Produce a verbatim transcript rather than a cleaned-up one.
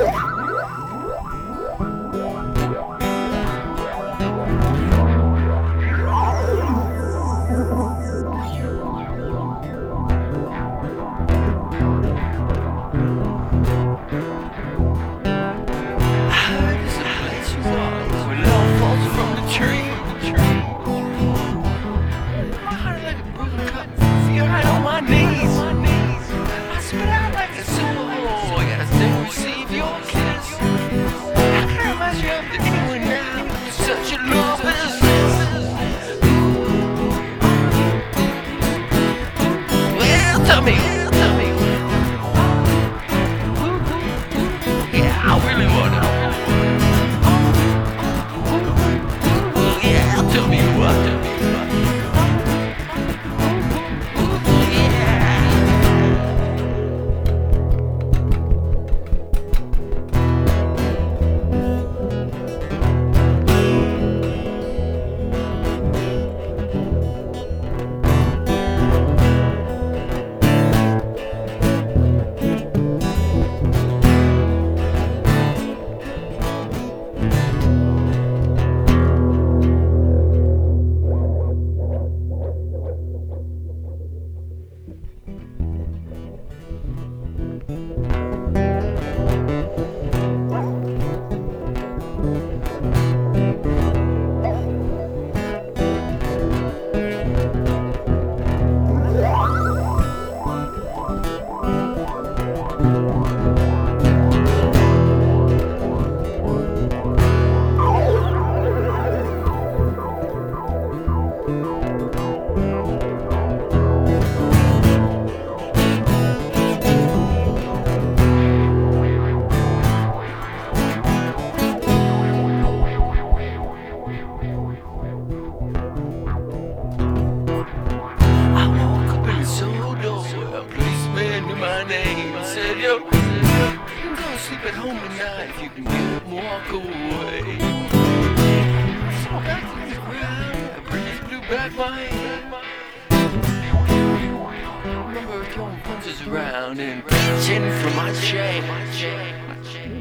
Tell me, tell me. Yeah, I really wanna. Yeah, tell me what, tell me what. My name said, yo, you can go sleep at home tonight if you can get up and walk away. So back to the ground, the breeze blew back my head. I remember throwing punches around and reaching for my chain.